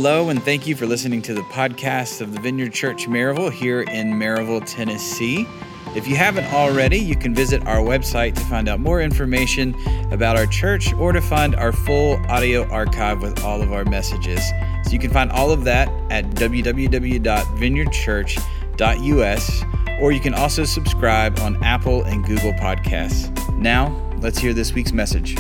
Hello, and thank you for listening to the podcast of the Vineyard Church Maryville here in Maryville, Tennessee. If you haven't already, you can visit our website to find out more information about our church or to find our full audio archive with all of our messages. So you can find all of that at www.vineyardchurch.us, or you can also subscribe on Apple and Google Podcasts. Now, let's hear this week's message.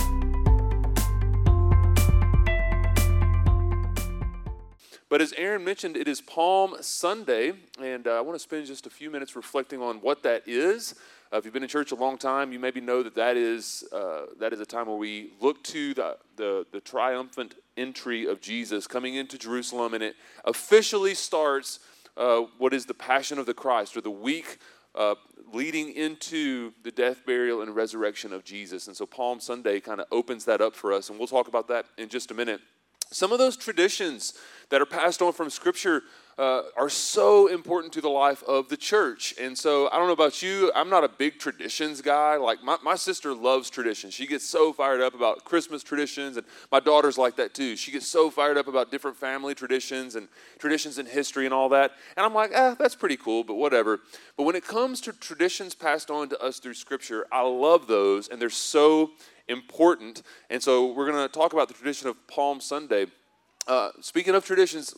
But as Aaron mentioned, it is Palm Sunday, and I want to spend just a few minutes reflecting on what that is. If you've been in church a long time, you maybe know that is a time where we look to the triumphant entry of Jesus coming into Jerusalem, and it officially starts what is the Passion of the Christ, or the week leading into the death, burial, and resurrection of Jesus. And so Palm Sunday kind of opens that up for us, and we'll talk about that in just a minute. Some of those traditions that are passed on from Scripture are so important to the life of the church. And so I don't know about you, I'm not a big traditions guy. Like my sister loves traditions. She gets so fired up about Christmas traditions, and my daughter's like that too. She gets so fired up about different family traditions and traditions in history and all that. And I'm like, that's pretty cool, but whatever. But when it comes to traditions passed on to us through Scripture, I love those, and they're so important. And so we're going to talk about the tradition of Palm Sunday. Speaking of traditions,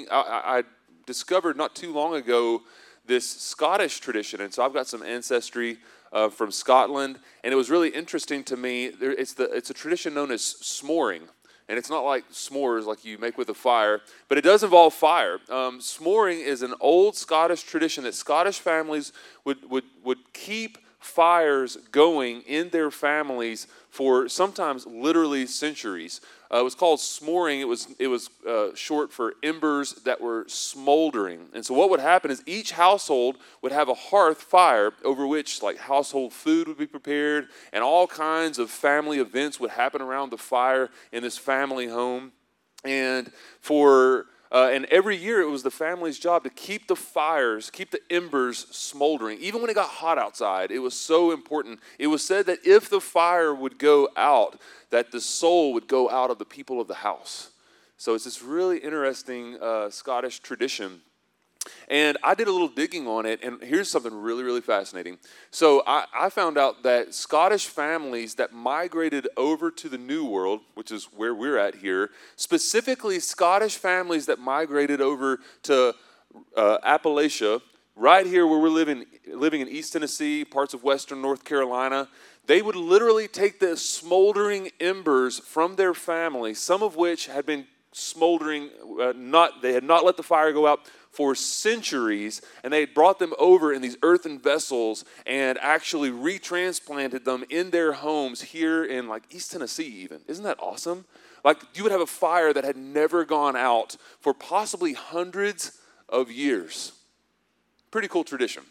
I discovered not too long ago this Scottish tradition, and so I've got some ancestry from Scotland, and it was really interesting to me. It's a tradition known as s'moring, and it's not like s'mores like you make with a fire, but it does involve fire. S'moring is an old Scottish tradition that Scottish families would keep fires going in their families for sometimes literally centuries. It was called s'moring. It was short for embers that were smoldering. And so what would happen is each household would have a hearth fire over which like household food would be prepared, and all kinds of family events would happen around the fire in this family home. And and every year it was the family's job to keep the embers smoldering. Even when it got hot outside, it was so important. It was said that if the fire would go out, that the soul would go out of the people of the house. So it's this really interesting Scottish tradition. And I did a little digging on it, and here's something really, really fascinating. So I found out that Scottish families that migrated over to the New World, which is where we're at here, specifically Scottish families that migrated over to Appalachia, right here where we're living in East Tennessee, parts of western North Carolina, they would literally take the smoldering embers from their family, some of which had been smoldering, they had not let the fire go out for centuries, and they had brought them over in these earthen vessels and actually retransplanted them in their homes here in like East Tennessee even. Isn't that awesome? Like you would have a fire that had never gone out for possibly hundreds of years. Pretty cool tradition.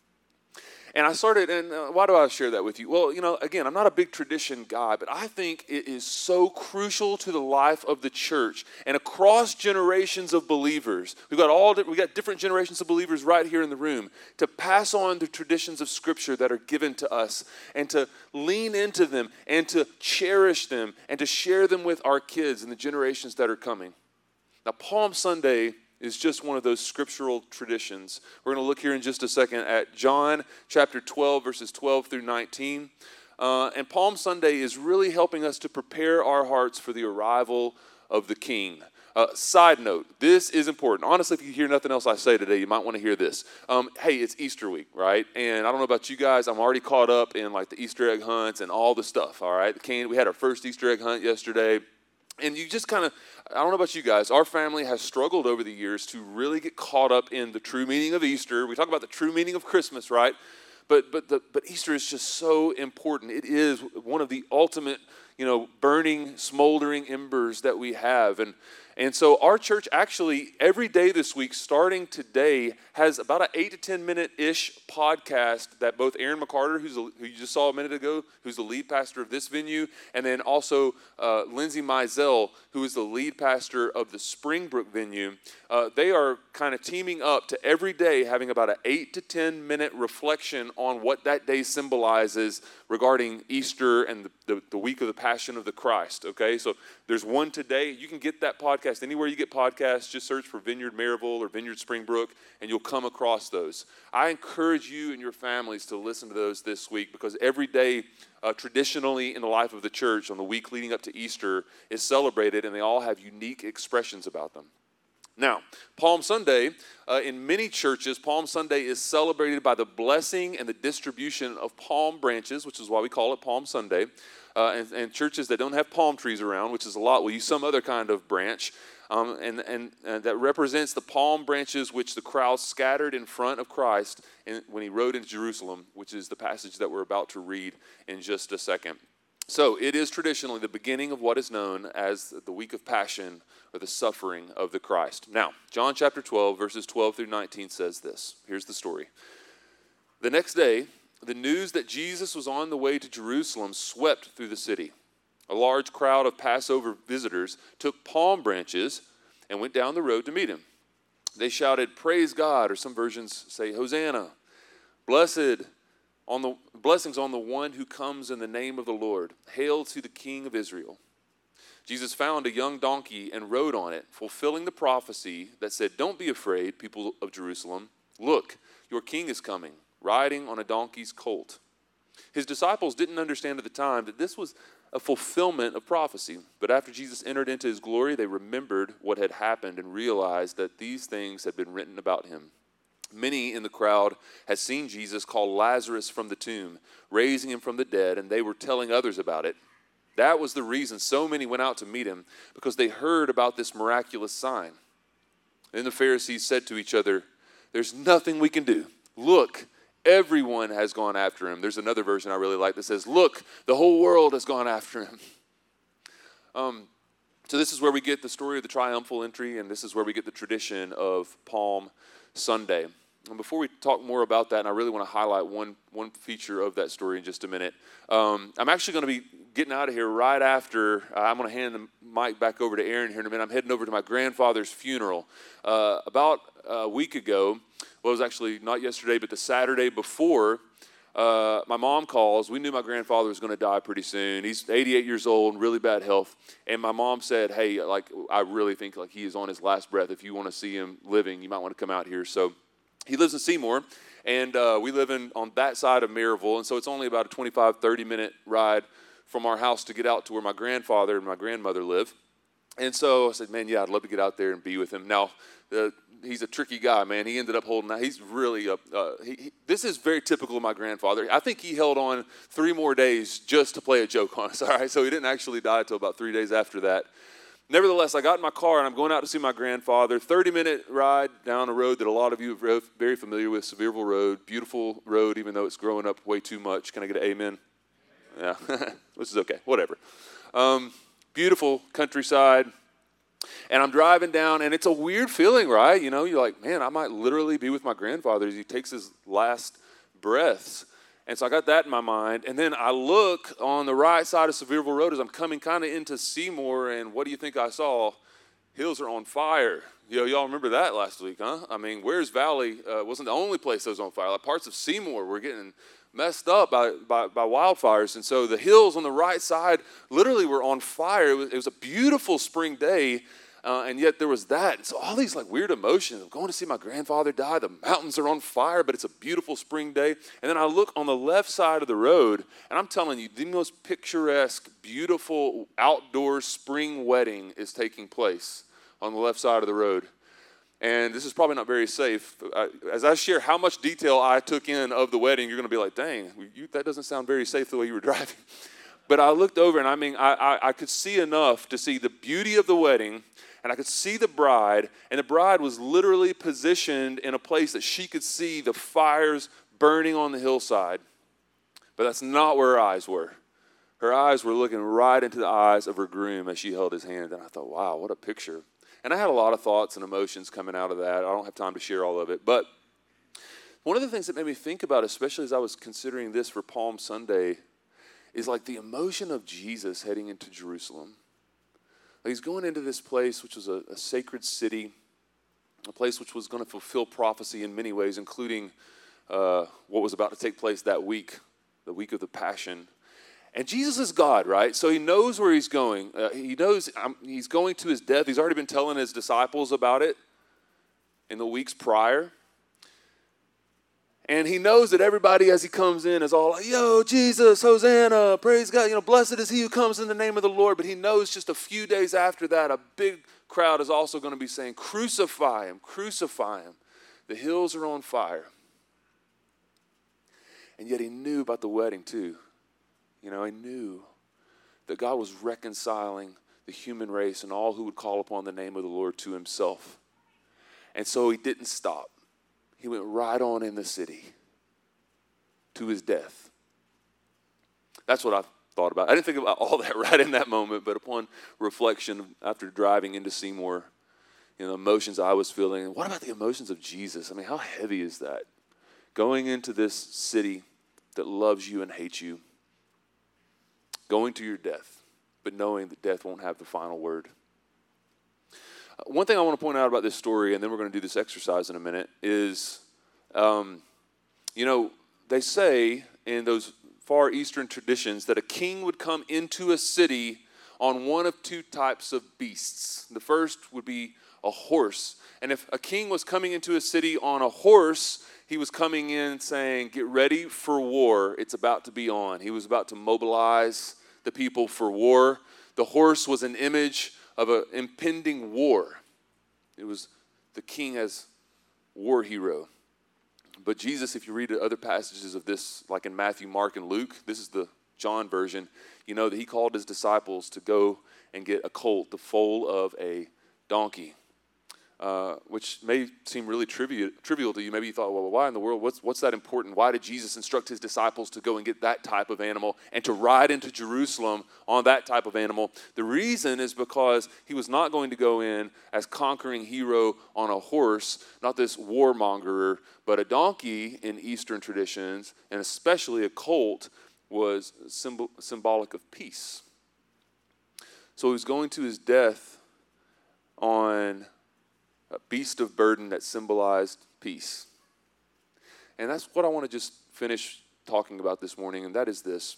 And I started, and why do I share that with you? Well, again, I'm not a big tradition guy, but I think it is so crucial to the life of the church and across generations of believers. We got different generations of believers right here in the room to pass on the traditions of Scripture that are given to us and to lean into them and to cherish them and to share them with our kids and the generations that are coming. Now, Palm Sunday is just one of those scriptural traditions. We're going to look here in just a second at John chapter 12, verses 12 through 19. And Palm Sunday is really helping us to prepare our hearts for the arrival of the King. Side note, this is important. Honestly, if you hear nothing else I say today, you might want to hear this. Hey, it's Easter week, right? And I don't know about you guys, I'm already caught up in like the Easter egg hunts and all the stuff, all right? We had our first Easter egg hunt yesterday. And you just I don't know about you guys, our family has struggled over the years to really get caught up in the true meaning of Easter. We talk about the true meaning of Christmas, right? But Easter is just so important. It is one of the ultimate, burning, smoldering embers that we have. And so our church actually, every day this week, starting today, has about an 8 to 10 minute-ish podcast that both Aaron McCarter, who you just saw a minute ago, who's the lead pastor of this venue, and then also Lindsay Mizell, who is the lead pastor of the Springbrook venue, they are kind of teaming up to every day having about an 8 to 10 minute reflection on what that day symbolizes regarding Easter and the week of the Passion of the Christ, okay? So there's one today. You can get that podcast podcast, anywhere you get podcasts, just search for Vineyard Maryville or Vineyard Springbrook, and you'll come across those. I encourage you and your families to listen to those this week, because every day, traditionally in the life of the church, on the week leading up to Easter, is celebrated, and they all have unique expressions about them. Now, Palm Sunday, in many churches, Palm Sunday is celebrated by the blessing and the distribution of palm branches, which is why we call it Palm Sunday. And churches that don't have palm trees around, which is a lot, will use some other kind of branch. And that represents the palm branches which the crowd scattered in front of Christ when he rode into Jerusalem, which is the passage that we're about to read in just a second. So it is traditionally the beginning of what is known as the week of Passion, or the suffering of the Christ. Now, John chapter 12, verses 12 through 19 says this. Here's the story. The next day, the news that Jesus was on the way to Jerusalem swept through the city. A large crowd of Passover visitors took palm branches and went down the road to meet him. They shouted, "Praise God," or some versions say, "Hosanna. Blessings on the one who comes in the name of the Lord. Hail to the King of Israel." Jesus found a young donkey and rode on it, fulfilling the prophecy that said, "Don't be afraid, people of Jerusalem. Look, your king is coming, riding on a donkey's colt." His disciples didn't understand at the time that this was a fulfillment of prophecy. But after Jesus entered into his glory, they remembered what had happened and realized that these things had been written about him. Many in the crowd had seen Jesus call Lazarus from the tomb, raising him from the dead, and they were telling others about it. That was the reason so many went out to meet him, because they heard about this miraculous sign. Then the Pharisees said to each other, "There's nothing we can do. Look, everyone has gone after him." There's another version I really like that says, "Look, the whole world has gone after him." So this is where we get the story of the triumphal entry, and this is where we get the tradition of Palm Sunday. And before we talk more about that, and I really want to highlight one feature of that story in just a minute, I'm actually going to be getting out of here right after. I'm going to hand the mic back over to Aaron here in a minute. I'm heading over to my grandfather's funeral. About a week ago, well, it was actually not yesterday, but the Saturday before, my mom calls. We knew my grandfather was going to die pretty soon. He's 88 years old, really bad health. And my mom said, "Hey, I really think he is on his last breath. If you want to see him living, you might want to come out here." So he lives in Seymour, and we live on that side of Maryville. And so it's only about a 25, 30-minute ride from our house to get out to where my grandfather and my grandmother live. And so I said, "Man, yeah, I'd love to get out there and be with him." Now, he's a tricky guy, man. He ended up holding out. He's really this is very typical of my grandfather. I think he held on 3 more days just to play a joke on us, all right? So he didn't actually die until about 3 days after that. Nevertheless, I got in my car, and I'm going out to see my grandfather. 30-minute ride down a road that a lot of you are very familiar with, Sevierville Road. Beautiful road, even though it's growing up way too much. Can I get an amen? Yeah, which is okay, whatever. Beautiful countryside. And I'm driving down, and it's a weird feeling, right? You know, you're like, man, I might literally be with my grandfather as he takes his last breaths. And so I got that in my mind. And then I look on the right side of Sevierville Road as I'm coming kind of into Seymour, and what do you think I saw? Hills are on fire. Y'all remember that last week, huh? I mean, Wears Valley wasn't the only place that was on fire. Like parts of Seymour were getting messed up by wildfires. And so the hills on the right side literally were on fire. It was a beautiful spring day, and yet there was that. And so all these like weird emotions. I'm going to see my grandfather die. The mountains are on fire, but it's a beautiful spring day. And then I look on the left side of the road, and I'm telling you, the most picturesque, beautiful outdoor spring wedding is taking place on the left side of the road. And this is probably not very safe. As I share how much detail I took in of the wedding, you're going to be like, dang, that doesn't sound very safe the way you were driving. But I looked over, and I mean, I could see enough to see the beauty of the wedding, and I could see the bride, and the bride was literally positioned in a place that she could see the fires burning on the hillside. But that's not where her eyes were. Her eyes were looking right into the eyes of her groom as she held his hand, and I thought, wow, what a picture. And I had a lot of thoughts and emotions coming out of that. I don't have time to share all of it. But one of the things that made me think about, especially as I was considering this for Palm Sunday, is like the emotion of Jesus heading into Jerusalem. Like he's going into this place which was a sacred city, a place which was going to fulfill prophecy in many ways, including what was about to take place that week, the week of the Passion. And Jesus is God, right? So he knows where he's going. He knows he's going to his death. He's already been telling his disciples about it in the weeks prior. And he knows that everybody as he comes in is all like, yo, Jesus, Hosanna, praise God. Blessed is he who comes in the name of the Lord. But he knows just a few days after that, a big crowd is also going to be saying, crucify him, crucify him. The hills are on fire. And yet he knew about the wedding too. He knew that God was reconciling the human race and all who would call upon the name of the Lord to himself. And so he didn't stop. He went right on in the city to his death. That's what I thought about. I didn't think about all that right in that moment, but upon reflection, after driving into Seymour, the emotions I was feeling. What about the emotions of Jesus? I mean, how heavy is that? Going into this city that loves you and hates you, going to your death, but knowing that death won't have the final word. One thing I want to point out about this story, and then we're going to do this exercise in a minute, is, they say in those Far Eastern traditions that a king would come into a city on one of two types of beasts. The first would be a horse. And if a king was coming into a city on a horse, he was coming in saying, get ready for war. It's about to be on. He was about to mobilize the people for war. The horse was an image of an impending war. It was the king as war hero. But Jesus, if you read other passages of this, like in Matthew, Mark, and Luke, this is the John version, that he called his disciples to go and get a colt, the foal of a donkey. Which may seem really trivial to you. Maybe you thought, well, why in the world? What's that important? Why did Jesus instruct his disciples to go and get that type of animal and to ride into Jerusalem on that type of animal? The reason is because he was not going to go in as conquering hero on a horse, not this warmonger, but a donkey in Eastern traditions, and especially a colt, was symbolic of peace. So he was going to his death on a beast of burden that symbolized peace. And that's what I want to just finish talking about this morning, and that is this.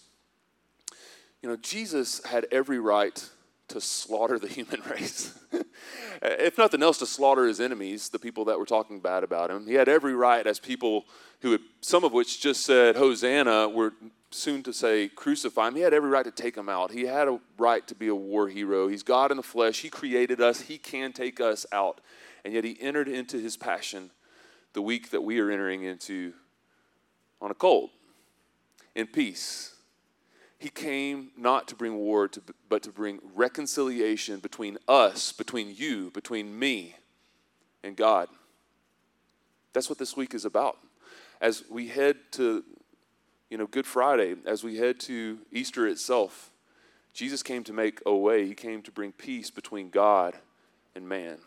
Jesus had every right to slaughter the human race. If nothing else, to slaughter his enemies, the people that were talking bad about him. He had every right, as people who had, some of which just said, Hosanna, were soon to say, crucify him. He had every right to take him out. He had a right to be a war hero. He's God in the flesh. He created us. He can take us out. And yet he entered into his passion the week that we are entering into on a colt, in peace. He came not to bring war, but to bring reconciliation between us, between you, between me, and God. That's what this week is about. As we head to, Good Friday, as we head to Easter itself, Jesus came to make a way. He came to bring peace between God and man.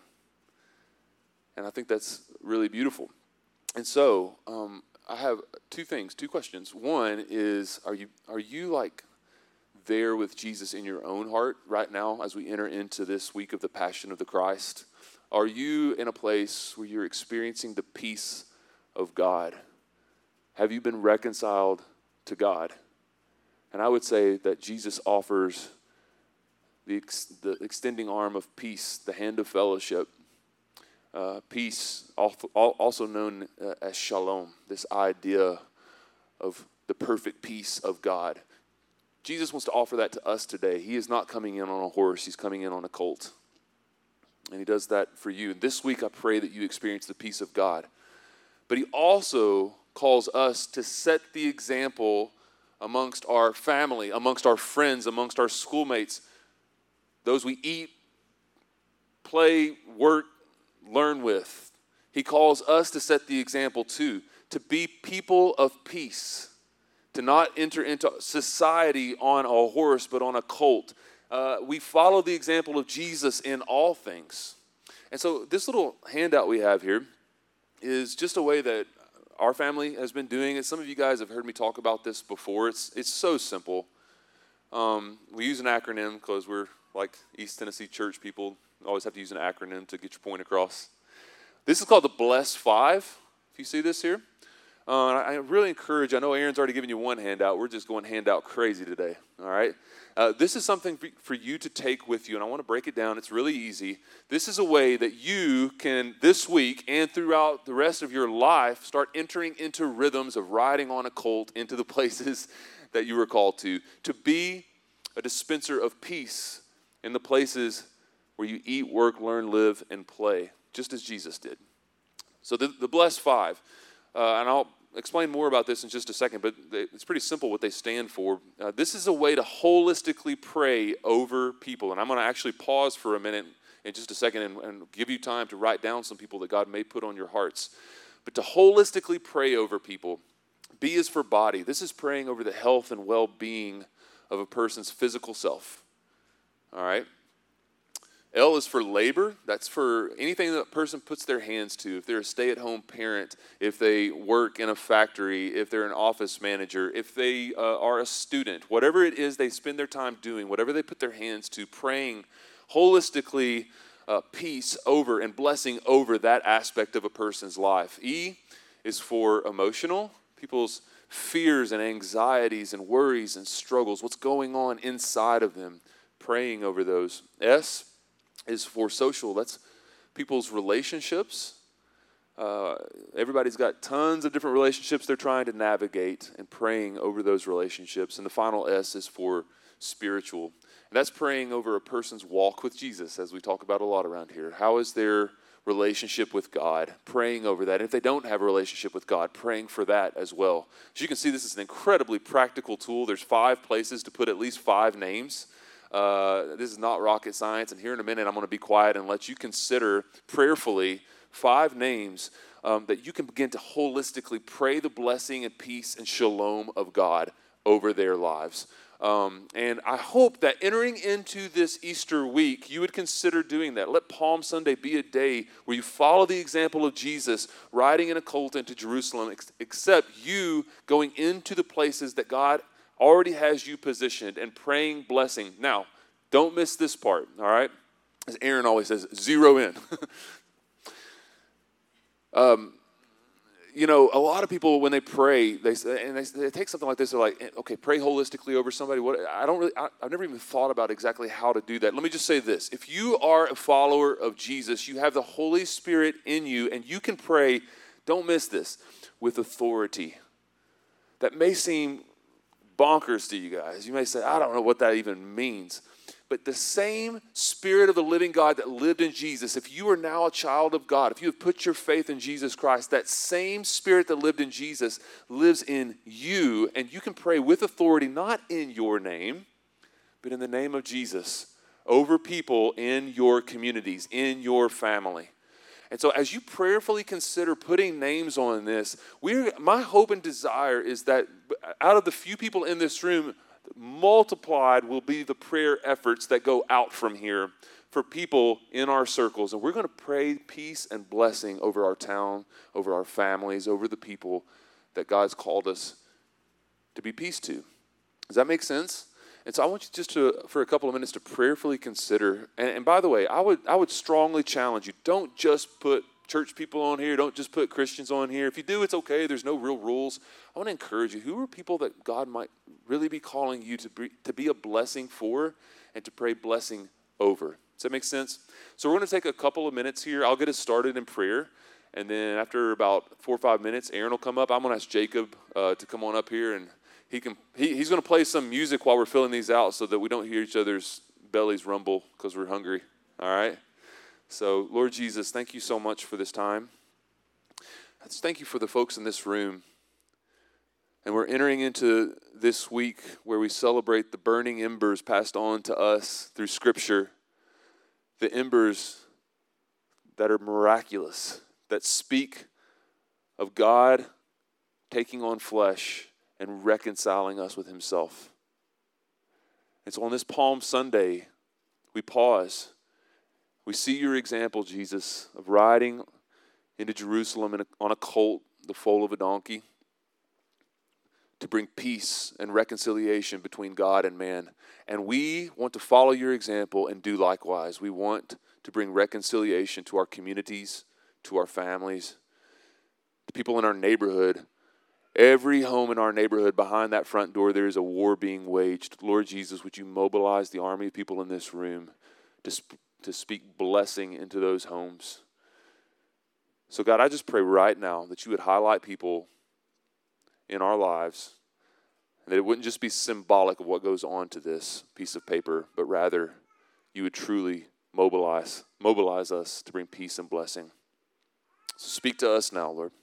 And I think that's really beautiful. And so I have two questions. One is, are you like there with Jesus in your own heart right now as we enter into this week of the Passion of the Christ? Are you in a place where you're experiencing the peace of God? Have you been reconciled to God? And I would say that Jesus offers the extending arm of peace, the hand of fellowship. Peace, also known as shalom, this idea of the perfect peace of God. Jesus wants to offer that to us today. He is not coming in on a horse. He's coming in on a colt. And he does that for you. And this week, I pray that you experience the peace of God. But he also calls us to set the example amongst our family, amongst our friends, amongst our schoolmates, those we eat, play, work, learn with. He calls us to set the example too, to be people of peace, to not enter into society on a horse but on a colt. We follow the example of Jesus in all things. And so this little handout we have here is just a way that our family has been doing it. Some of you guys have heard me talk about this before. It's so simple. We use an acronym because we're like East Tennessee church people. Always have to use an acronym to get your point across. This is called the Bless Five, if you see this here. I really encourage, I know Aaron's already given you one handout. We're just going handout crazy today, all right? This is something for you to take with you, and I want to break it down. It's really easy. This is a way that you can, this week and throughout the rest of your life, start entering into rhythms of riding on a colt into the places that you were called to be a dispenser of peace in the places where you eat, work, learn, live, and play, just as Jesus did. So the blessed five, and I'll explain more about this in just a second, but it's pretty simple what they stand for. This is a way to holistically pray over people, and I'm going to actually pause for a minute in just a second and give you time to write down some people that God may put on your hearts. But to holistically pray over people, B is for body. This is praying over the health and well-being of a person's physical self, all right? L is for labor. That's for anything that a person puts their hands to. If they're a stay-at-home parent, if they work in a factory, if they're an office manager, if they are a student, whatever it is they spend their time doing, whatever they put their hands to, praying holistically peace over and blessing over that aspect of a person's life. E is for emotional, people's fears and anxieties and worries and struggles, what's going on inside of them, praying over those. S is for social. That's people's relationships. Everybody's got tons of different relationships they're trying to navigate and praying over those relationships. And the final S is for spiritual. And that's praying over a person's walk with Jesus, as we talk about a lot around here. How is their relationship with God? Praying over that. And if they don't have a relationship with God, praying for that as well. As you can see, this is an incredibly practical tool. There's 5 places to put at least 5 names. This is not rocket science, and here in a minute I'm going to be quiet and let you consider prayerfully 5 names that you can begin to holistically pray the blessing and peace and shalom of God over their lives. And I hope that entering into this Easter week, you would consider doing that. Let Palm Sunday be a day where you follow the example of Jesus riding in a colt into Jerusalem, except you going into the places that God already has you positioned and praying blessing. Now, don't miss this part, all right? As Aaron always says, zero in. You know, a lot of people, when they pray, they take something like this, they're like, okay, pray holistically over somebody. I've never even thought about exactly how to do that. Let me just say this. If you are a follower of Jesus, you have the Holy Spirit in you, and you can pray, don't miss this, with authority. That may seem bonkers to you guys. You may say, I don't know what that even means. But the same Spirit of the living God that lived in Jesus, if you are now a child of God, if you have put your faith in Jesus Christ, that same Spirit that lived in Jesus lives in you, and you can pray with authority, not in your name, but in the name of Jesus, over people in your communities, in your family. And so as you prayerfully consider putting names on this, my hope and desire is that out of the few people in this room, multiplied will be the prayer efforts that go out from here for people in our circles. And we're going to pray peace and blessing over our town, over our families, over the people that God's called us to be peace to. Does that make sense? And so I want you just for a couple of minutes to prayerfully consider. And by the way, I would strongly challenge you, don't just put church people on here. Don't just put Christians on here. If you do, it's okay. There's no real rules. I want to encourage you. Who are people that God might really be calling you to be a blessing for and to pray blessing over? Does that make sense? So we're going to take a couple of minutes here. I'll get us started in prayer. And then after about 4 or 5 minutes, Aaron will come up. I'm going to ask Jacob to come on up here, and he's going to play some music while we're filling these out so that we don't hear each other's bellies rumble because we're hungry. All right? So, Lord Jesus, thank you so much for this time. I just thank you for the folks in this room. And we're entering into this week where we celebrate the burning embers passed on to us through Scripture, the embers that are miraculous, that speak of God taking on flesh and reconciling us with himself. And so on this Palm Sunday, we pause. We see your example, Jesus, of riding into Jerusalem on a colt, the foal of a donkey, to bring peace and reconciliation between God and man. And we want to follow your example and do likewise. We want to bring reconciliation to our communities, to our families, to people in our neighborhood Every home in our neighborhood, behind that front door, there is a war being waged. Lord Jesus, would you mobilize the army of people in this room to speak blessing into those homes? So God, I just pray right now that you would highlight people in our lives, and that it wouldn't just be symbolic of what goes on to this piece of paper, but rather you would truly mobilize us to bring peace and blessing. So speak to us now, Lord.